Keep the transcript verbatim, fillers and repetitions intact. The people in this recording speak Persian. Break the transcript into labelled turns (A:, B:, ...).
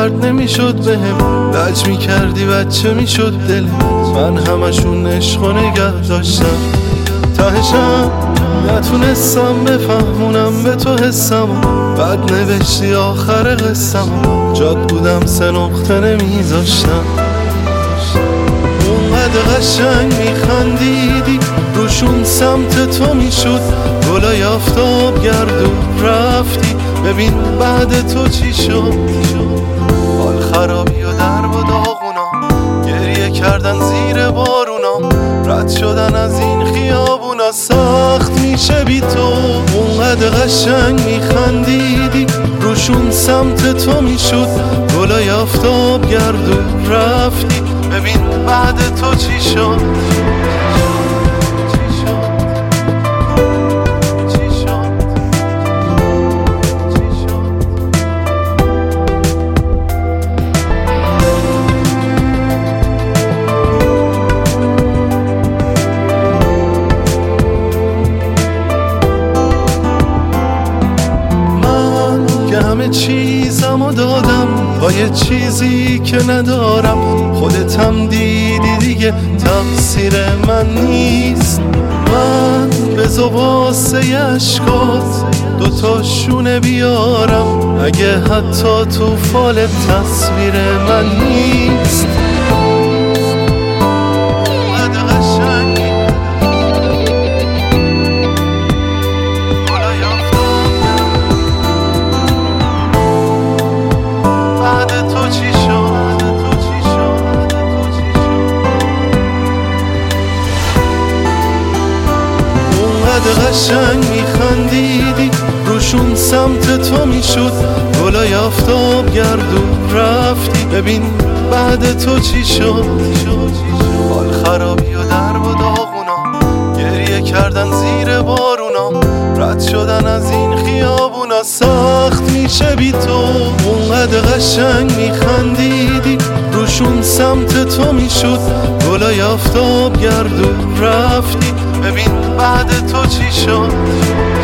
A: سرد نمیشد بهم، لج میکردی بچه میشد دلت، من همشون عشق و نگه داشتم. تهشم نتونستم بفهمونم به تو حسم، بعد نوشتی آخر قصم، جاد بودم سه نقطه نمیذاشتم. اونقدر قشنگ میخندیدی روشون سمت تو میشد، گلای آفتاب گردون رفتی، ببین بعد تو چی شد. حال خرابی و درب و داغونا، گریه کردن زیر بارونا، رد شدن از این خیابونا سخت میشه بی تو. اونقدر قشنگ میخندیدی روشون سمت تو میشد، گلای آفتاب گردون رفتی، ببین بعد تو چی شد. همه چیزمو دادم با یه چیزی که ندارم، خودت هم دیدی دیگه تقصیر من نیست. من به زباسه اشکات دوتاشونه بیارم، اگه حتی تو فال تصویر من نیست. قشنگ میخندیدی روشون سمت تو میشد، گلای آفتاب گردون رفتی، ببین بعد تو چی شد. حال خرابی و درب و داغونا، گریه کردن زیر بارونا، رد شدن از این خیابونا سخت میشه بی تو. اونقدر قشنگ میخندیدی روشون سمت تو میشد، گلای آفتاب گردون رفتی، ببین بعد تو چی شد.